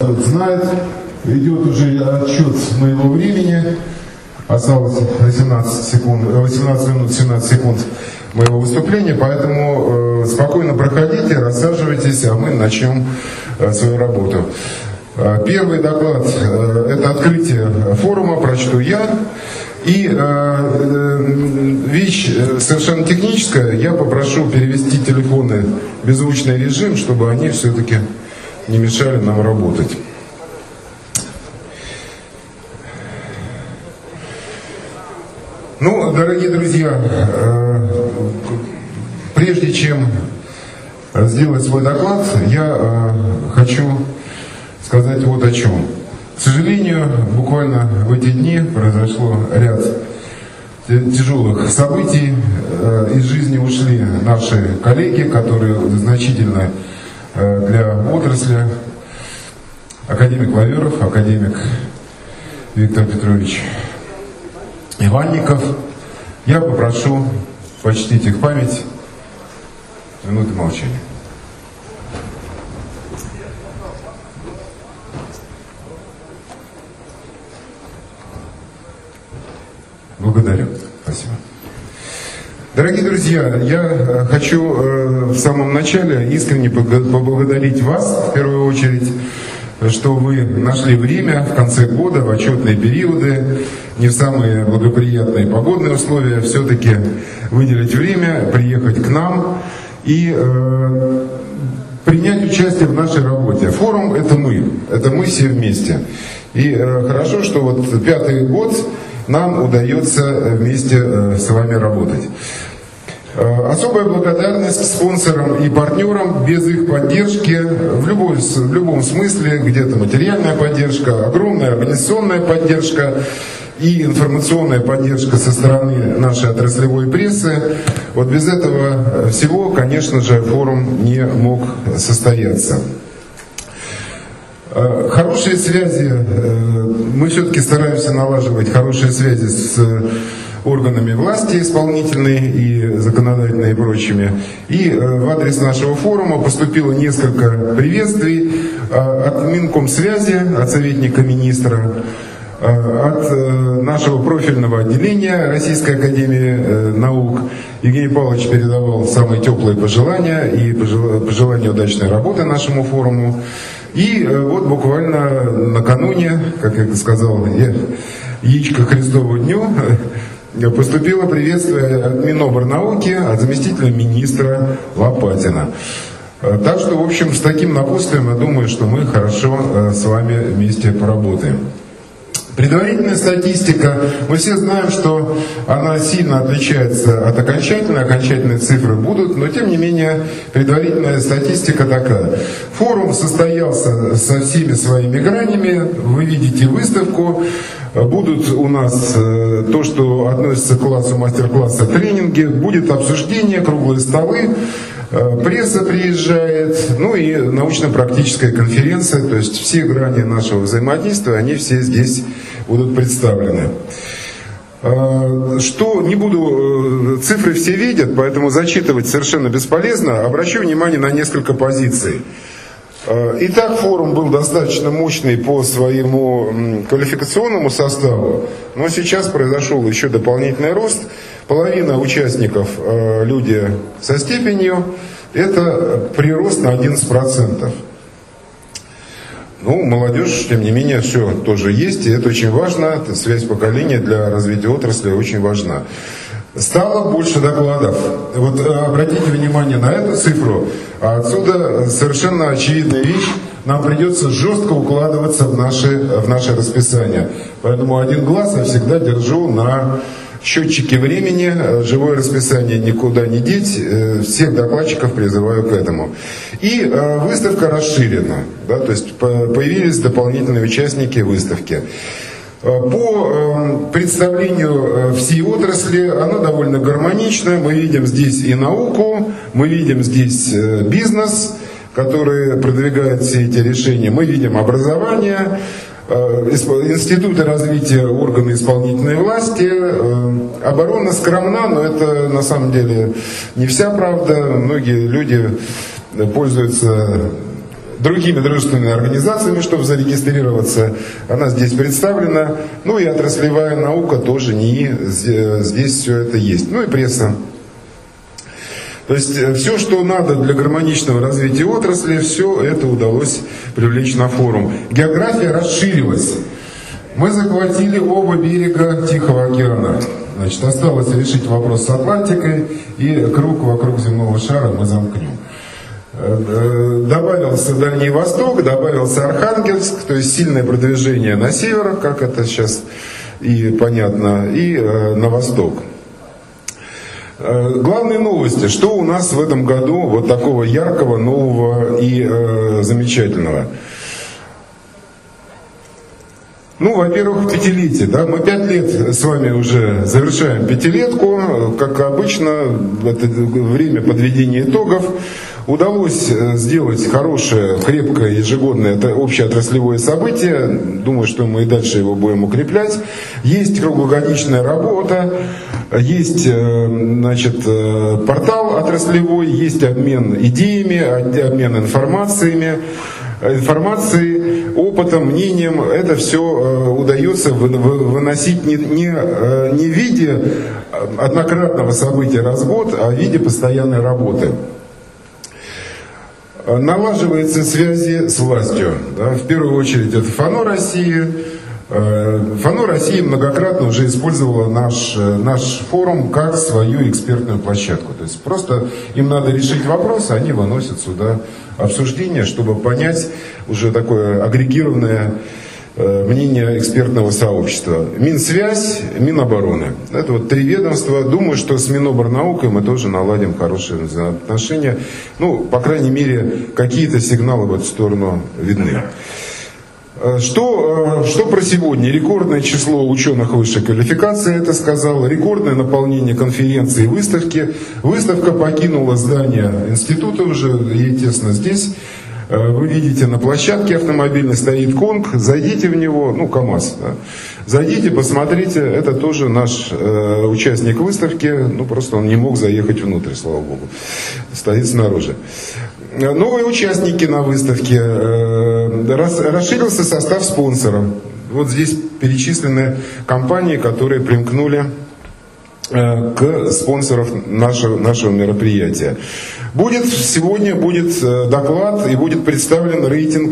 народ знает. Идет уже отсчет моего времени. Осталось 18 минут 17 секунд моего выступления, поэтому спокойно проходите, рассаживайтесь, а мы начнем свою работу. Первый доклад – это открытие форума, прочту я. И вещь совершенно техническая, я попрошу перевести телефоны в беззвучный режим, чтобы они все-таки не мешали нам работать. Ну, дорогие друзья, прежде чем сделать свой доклад, я хочу сказать вот о чем. К сожалению, буквально в эти дни произошло ряд тяжелых событий. Из жизни ушли наши коллеги, которые значительны для отрасли. Академик Ваверов, академик Виктор Петрович Иванников. Я попрошу почтить их память минуты молчания. Благодарю. Спасибо. Дорогие друзья, я хочу в самом начале искренне поблагодарить вас, в первую очередь, что вы нашли время в конце года, в отчетные периоды, не в самые благоприятные погодные условия, все-таки выделить время, приехать к нам и принять участие в нашей работе. Форум – это мы все вместе. И хорошо, что вот 5-й год нам удается вместе с вами работать. Особая благодарность спонсорам и партнерам. Без их поддержки в любом смысле, где-то материальная поддержка, огромная организационная поддержка и информационная поддержка со стороны нашей отраслевой прессы. Вот без этого всего, конечно же, форум не мог состояться. Хорошие связи, мы все-таки стараемся налаживать хорошие связи с органами власти исполнительной и законодательной и прочими. И в адрес нашего форума поступило несколько приветствий от Минкомсвязи, от советника министра, от нашего профильного отделения Российской академии наук. Евгений Павлович передавал самые теплые пожелания и пожелания удачной работы нашему форуму. И вот буквально накануне, как я сказал, яичко Христову дню, поступило приветствие от Минобрнауки, от заместителя министра Лопатина. Так что, в общем, с таким напутствием, я думаю, что мы хорошо с вами вместе поработаем. Предварительная статистика, мы все знаем, что она сильно отличается от окончательной, окончательные цифры будут, но тем не менее предварительная статистика такая. Форум состоялся со всеми своими гранями, вы видите выставку, будут у нас то, что относится к классу мастер-класса, тренинги, будет обсуждение, круглые столы, пресса приезжает, ну и научно-практическая конференция, то есть все грани нашего взаимодействия, они все здесь будут представлены. Что не буду, цифры все видят, поэтому зачитывать совершенно бесполезно, обращу внимание на несколько позиций. Итак, форум был достаточно мощный по своему квалификационному составу, но сейчас произошел еще дополнительный рост. Половина участников люди со степенью, это прирост на 11%. Ну, молодежь, тем не менее, все тоже есть, и это очень важно, связь поколения для развития отрасли очень важна. Стало больше докладов. Вот обратите внимание на эту цифру, а отсюда совершенно очевидная вещь, нам придется жестко укладываться в наше расписание. Поэтому один глаз я всегда держу на счетчике времени, живое расписание никуда не деть, всех докладчиков призываю к этому. И выставка расширена, да, то есть появились дополнительные участники выставки. По представлению всей отрасли она довольно гармонична. Мы видим здесь и науку, мы видим здесь бизнес, который продвигает все эти решения, мы видим образование, институты развития, органы исполнительной власти. Оборона скромна, но это на самом деле не вся правда. Многие люди пользуются другими дружественными организациями, чтобы зарегистрироваться. Она здесь представлена. Ну и отраслевая наука тоже здесь все это есть. Ну и пресса. То есть все, что надо для гармоничного развития отрасли, все это удалось привлечь на форум. География расширилась. Мы захватили оба берега Тихого океана. Значит, осталось решить вопрос с Атлантикой, и круг вокруг земного шара мы замкнем. Добавился Дальний Восток, добавился Архангельск, то есть сильное продвижение на север, как это сейчас и понятно, и на восток. Главные новости, что у нас в этом году вот такого яркого, нового и замечательного. Ну, во-первых, пятилетие, да, мы 5 лет с вами уже завершаем пятилетку, как обычно, это время подведения итогов. Удалось сделать хорошее, крепкое, ежегодное общеотраслевое событие. Думаю, что мы и дальше его будем укреплять. Есть круглогодичная работа, есть, значит, портал отраслевой, есть обмен идеями, обмен информацией, опытом, мнением. Это все удается выносить не в виде однократного события раз в год, а в виде постоянной работы. Налаживаются связи с властью. Да, в первую очередь это ФАНО России. ФАНО России многократно уже использовала наш форум как свою экспертную площадку. То есть просто им надо решить вопрос, а они выносят сюда обсуждение, чтобы понять уже такое агрегированное мнение экспертного сообщества. Минсвязь, Минобороны. Это вот 3 ведомства. Думаю, что с Миноборнаукой мы тоже наладим хорошие отношения. Ну, по крайней мере, какие-то сигналы в эту сторону видны. Что про сегодня? Рекордное число ученых высшей квалификации, это сказал. Рекордное наполнение конференций и выставки. Выставка покинула здание института уже, ей тесно здесь. Вы видите, на площадке автомобильной стоит Конг, зайдите в него, ну, КамАЗ, да. Зайдите, посмотрите, это тоже наш участник выставки, ну, просто он не мог заехать внутрь, слава богу, стоит снаружи. Новые участники на выставке, расширился состав спонсоров. Вот здесь перечислены компании, которые примкнули к спонсоров нашего мероприятия. Сегодня будет доклад и будет представлен рейтинг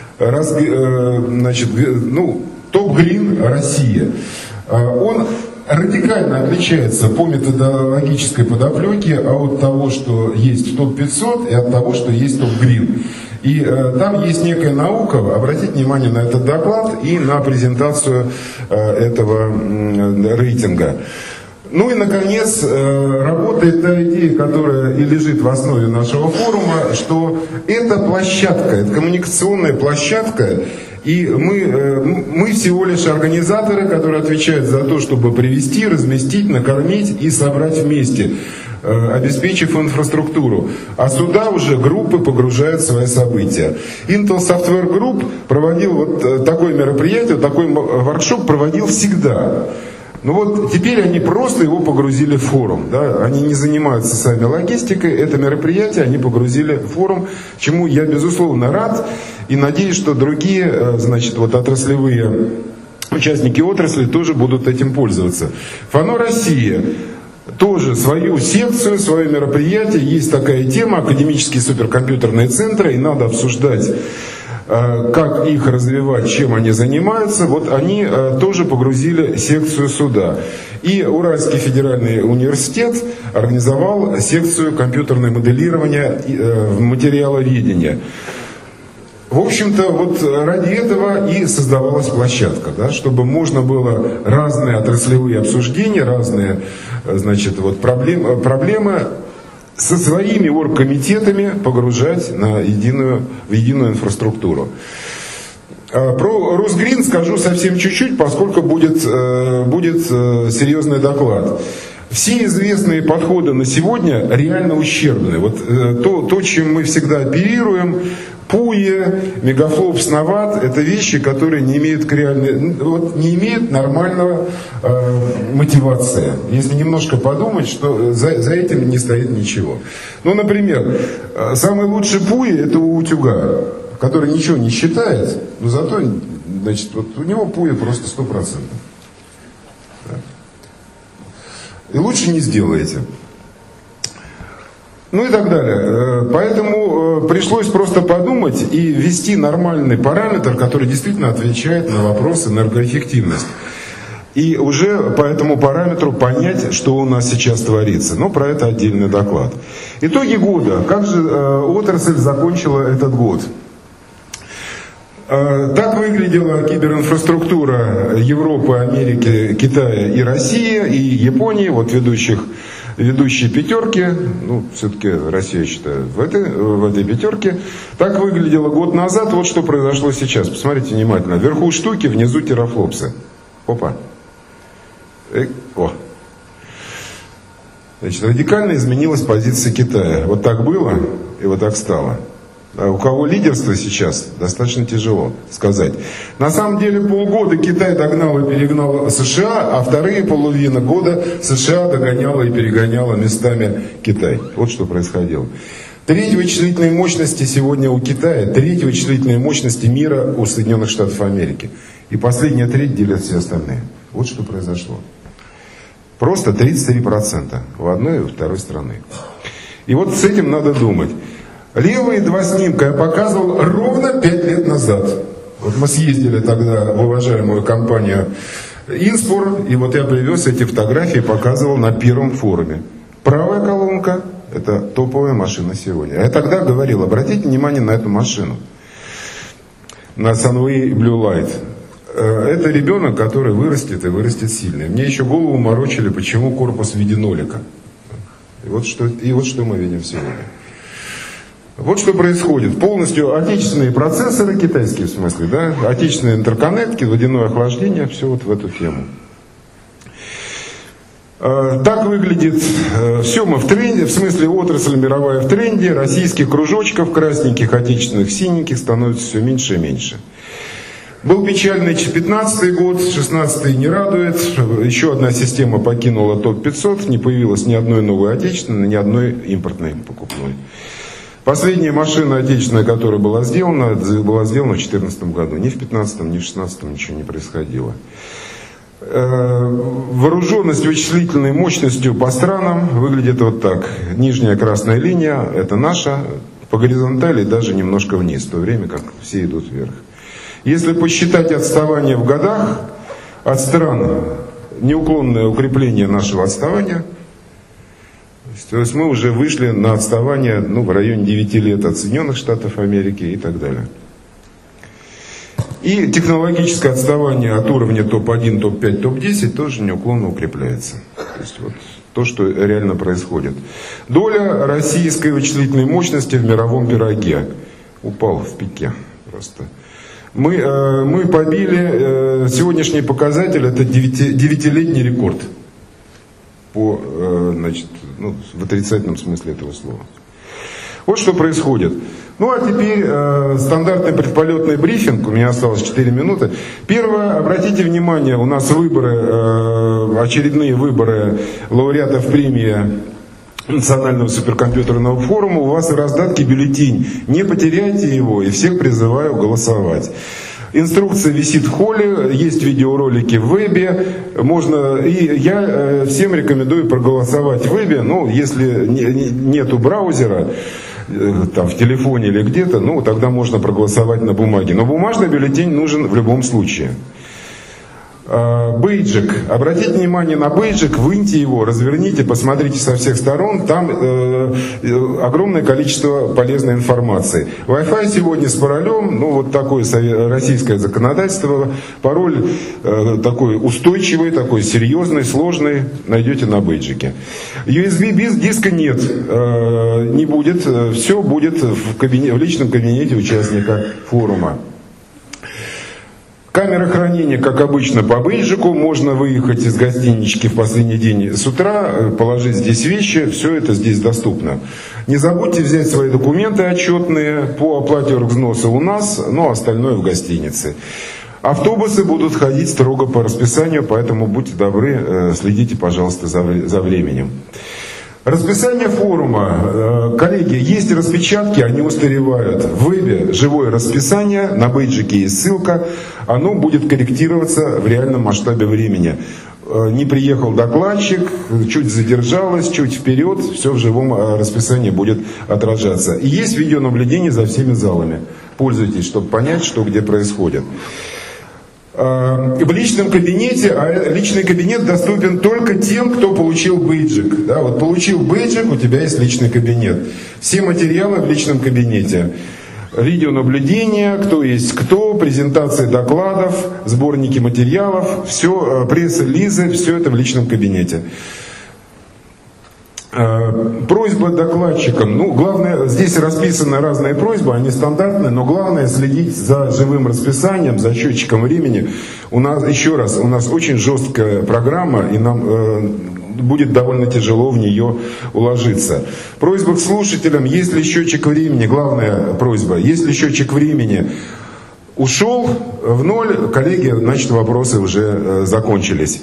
топ-грин Россия. Он радикально отличается по методологической подоплеке от того, что есть в топ-500 и от того, что есть топ-грин. И там есть некая наука, обратите внимание на этот доклад и на презентацию этого рейтинга. Ну и, наконец, работает та идея, которая и лежит в основе нашего форума, что это площадка, это коммуникационная площадка, и мы всего лишь организаторы, которые отвечают за то, чтобы привести, разместить, накормить и собрать вместе, обеспечив инфраструктуру. А сюда уже группы погружают свои события. Intel Software Group проводил вот такое мероприятие, такой воркшоп проводил всегда. Ну вот теперь они просто его погрузили в форум. Да? Они не занимаются сами логистикой, это мероприятие они погрузили в форум, чему я безусловно рад и надеюсь, что другие, значит, вот отраслевые участники отрасли тоже будут этим пользоваться. ФАНО Россия тоже свою секцию, свое мероприятие, есть такая тема, академические суперкомпьютерные центры, и надо обсуждать, как их развивать, чем они занимаются. Вот они тоже погрузили секцию сюда. И Уральский федеральный университет организовал секцию компьютерное моделирование в материаловедении. В общем-то, вот ради этого и создавалась площадка, да, чтобы можно было разные отраслевые обсуждения, разные, значит, вот проблемы со своими оргкомитетами погружать в единую инфраструктуру. Про Русгрин скажу совсем чуть-чуть, поскольку будет серьезный доклад. Все известные подходы на сегодня реально ущербны. Вот то, чем мы всегда оперируем, Пуя, Мегафлопс, Новат, это вещи, которые не имеют не имеют нормального мотивации. Если немножко подумать, что за этим не стоит ничего. Ну, например, самый лучший Пуя — это у утюга. который ничего не считает, но зато, значит, вот у него пуя просто 100%. Да. И лучше не сделаете. Ну и так далее. Поэтому пришлось просто подумать и ввести нормальный параметр, который действительно отвечает на вопрос энергоэффективности. И уже по этому параметру понять, что у нас сейчас творится. Но про это отдельный доклад. Итоги года. Как же отрасль закончила этот год? Так выглядела киберинфраструктура Европы, Америки, Китая и России, и Японии, вот ведущие пятерки, ну, все-таки Россия, я считаю, в этой пятерке. Так выглядело год назад, вот что произошло сейчас. Посмотрите внимательно. Вверху штуки, внизу терафлопсы. Опа. О. Значит, радикально изменилась позиция Китая. Вот так было и вот так стало. А у кого лидерство сейчас, достаточно тяжело сказать. На самом деле полгода Китай догнал и перегнал США, а вторые половина года США догоняла и перегоняла местами Китай. Вот что происходило. Треть вычислительной мощности сегодня у Китая, треть вычислительной мощности мира у Соединенных Штатов Америки. И последняя треть делят все остальные. Вот что произошло. Просто 33% у одной и у второй страны. И вот с этим надо думать. Левые два снимка я показывал ровно 5 лет назад. Вот мы съездили тогда в уважаемую компанию Инспор, и вот я привез эти фотографии, показывал на первом форуме. Правая колонка — это топовая машина сегодня. Я тогда говорил, обратите внимание на эту машину. На Sunway Blue Light. Это ребенок, который вырастет и вырастет сильно. Мне еще голову морочили, почему корпус в виде нолика. И вот что мы видим сегодня. Вот что происходит. Полностью отечественные процессоры, китайские в смысле, да, отечественные интерконнектики, водяное охлаждение, все вот в эту тему. Так выглядит, все мы в тренде, в смысле отрасль мировая в тренде, российских кружочков, красненьких, отечественных, синеньких становится все меньше и меньше. Был печальный 15-й год, 16-й не радует. Еще одна система покинула топ-500, не появилось ни одной новой отечественной, ни одной импортной покупной. Последняя машина отечественная, которая была сделана в 2014 году. Ни в 2015, ни в 2016 ничего не происходило. Вооруженность вычислительной мощностью по странам выглядит вот так. Нижняя красная линия — это наша, по горизонтали даже немножко вниз, в то время как все идут вверх. Если посчитать отставание в годах от стран, неуклонное укрепление нашего отставания, то есть мы уже вышли на отставание в районе 9 лет от Соединенных Штатов Америки и так далее. И технологическое отставание от уровня топ-1, топ-5, топ-10 тоже неуклонно укрепляется. То есть вот то, что реально происходит. Доля российской вычислительной мощности в мировом пироге упала в пике просто. Мы побили сегодняшний показатель, это 9-летний рекорд. В отрицательном смысле этого слова. Вот что происходит. Ну а теперь стандартный предполетный брифинг. У меня осталось 4 минуты. Первое, обратите внимание, у нас выборы, очередные выборы лауреатов премии Национального суперкомпьютерного форума. У вас в раздатке бюллетень. Не потеряйте его, и всех призываю голосовать. Инструкция висит в холле, есть видеоролики в вебе. И я всем рекомендую проголосовать в вебе. Если нету браузера, там в телефоне или где-то, тогда можно проголосовать на бумаге. Но бумажный бюллетень нужен в любом случае. Бейджик. Обратите внимание на бейджик, выньте его, разверните, посмотрите со всех сторон. Там огромное количество полезной информации. Wi-Fi сегодня с паролем, вот такое российское законодательство. Пароль такой устойчивый, такой серьезный, сложный, найдете на бейджике. USB диска нет, не будет. Все будет в личном кабинете участника форума. Камера хранения, как обычно, по бейджику. Можно выехать из гостинички в последний день с утра, положить здесь вещи. Все это здесь доступно. Не забудьте взять свои документы отчетные по оплате оргвзноса у нас, остальное в гостинице. Автобусы будут ходить строго по расписанию, поэтому будьте добры, следите, пожалуйста, за временем. Расписание форума. Коллеги, есть распечатки, они устаревают. В вебе живое расписание, на бейджике есть ссылка. Оно будет корректироваться в реальном масштабе времени. Не приехал докладчик, чуть задержалось, чуть вперед, все в живом расписании будет отражаться. И есть видеонаблюдение за всеми залами. Пользуйтесь, чтобы понять, что где происходит. В личном кабинете, а личный кабинет доступен только тем, кто получил бейджик. Да, вот получил бейджик, у тебя есть личный кабинет. Все материалы в личном кабинете. Видеонаблюдение, кто есть кто, презентации докладов, сборники материалов, все, пресс-релизы, все это в личном кабинете. Просьба докладчикам. Ну, главное, здесь расписаны разные просьбы, они стандартные, но главное следить за живым расписанием, за счетчиком времени. У нас, еще раз, у нас очень жесткая программа, и нам будет довольно тяжело в нее уложиться. Просьба к слушателям, есть ли счетчик времени, главная просьба, есть ли счетчик времени ушел в ноль, коллеги, значит, вопросы уже закончились.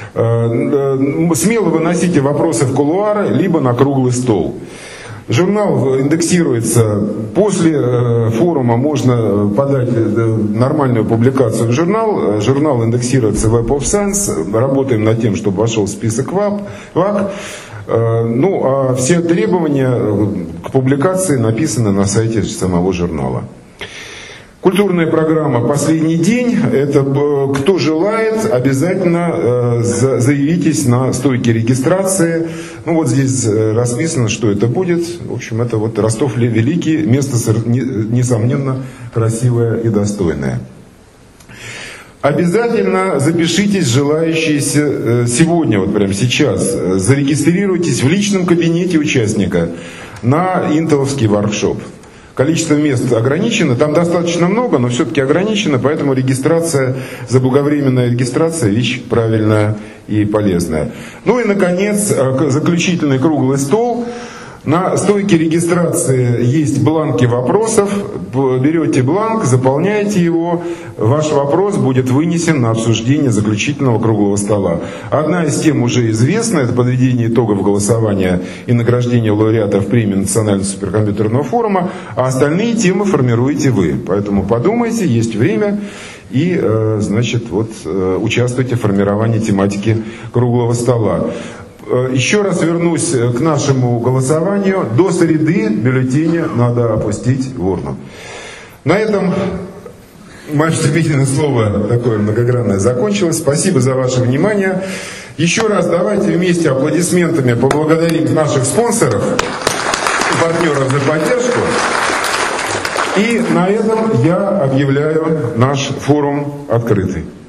Смело выносите вопросы в кулуары, либо на круглый стол. Журнал индексируется. После форума можно подать нормальную публикацию в журнал. Журнал индексируется в Web of Science. Работаем над тем, чтобы вошел в список ВАК. Ну, а все требования к публикации написаны на сайте самого журнала. Культурная программа «Последний день». Это кто желает, обязательно заявитесь на стойке регистрации. Ну вот здесь расписано, что это будет. В общем, это вот Ростов Великий. Место, несомненно, красивое и достойное. Обязательно запишитесь, желающиеся сегодня, вот прямо сейчас. Зарегистрируйтесь в личном кабинете участника на интеловский воркшоп. Количество мест ограничено, там достаточно много, но все-таки ограничено, поэтому регистрация, заблаговременная регистрация – вещь правильная и полезная. Ну и, наконец, заключительный круглый стол. На стойке регистрации есть бланки вопросов. Берете бланк, заполняете его. Ваш вопрос будет вынесен на обсуждение заключительного круглого стола. Одна из тем уже известна. Это подведение итогов голосования и награждение лауреатов премии Национального суперкомпьютерного форума. А остальные темы формируете вы. Поэтому подумайте, есть время. И, значит, вот, участвуйте в формировании тематики круглого стола. Еще раз вернусь к нашему голосованию. До среды бюллетени надо опустить в урну. На этом мое вступительное слово такое многогранное закончилось. Спасибо за ваше внимание. Еще раз давайте вместе аплодисментами поблагодарим наших спонсоров и партнеров за поддержку. И на этом я объявляю наш форум открытый.